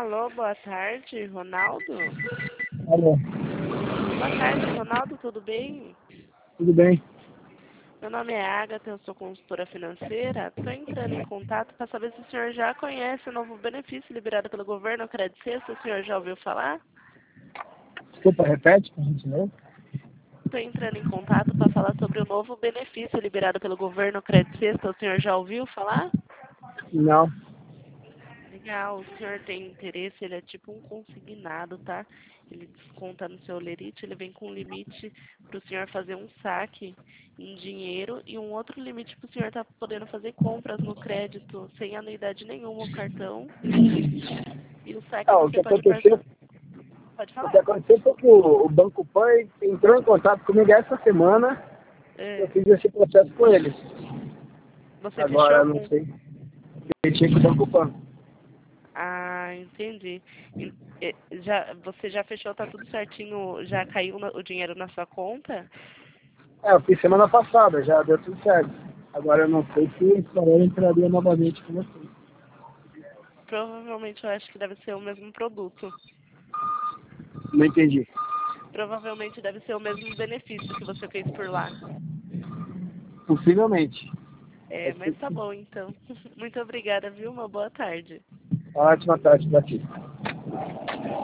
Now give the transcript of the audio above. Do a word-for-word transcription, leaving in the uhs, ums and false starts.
Alô, boa tarde, Ronaldo? Alô, Boa tarde, Ronaldo, tudo bem? tudo bem? Meu nome é Agatha, eu sou consultora financeira. Estou entrando em contato para saber se o senhor já conhece o novo benefício liberado pelo governo, o Crédito Sexta. O senhor já ouviu falar? Desculpa, repete pra gente novo. Estou entrando em contato para falar sobre o novo benefício liberado pelo governo, o Crédito Sexta. O senhor já ouviu falar? Não. Legal, o senhor tem interesse, ele é tipo um consignado, tá? Ele desconta no seu lerite, ele vem com um limite para o senhor fazer um saque em dinheiro e um outro limite para o senhor estar podendo fazer compras no crédito sem anuidade nenhuma o cartão. E o saque Ah, o você que pode aconteceu, parcelar. Pode o que falar. aconteceu foi que o, o Banco Pan entrou em contato comigo essa semana. Eu É, fiz esse processo com eles. você Agora fechou eu não com. sei. Fechei com o Banco Pan. Ah, entendi. E- e- Já, você já fechou, tá tudo certinho, já caiu na- o dinheiro na sua conta? É, eu fiz semana passada, já deu tudo certo. Agora eu não sei se esse valor entraria novamente com vocês. Provavelmente eu acho que deve ser o mesmo produto. Não entendi. Provavelmente deve ser o mesmo benefício que você fez por lá. Possivelmente. É, Pode ser mas que tá sim. bom então. Muito obrigada, viu? Uma boa tarde. Ótima tarde pra ti.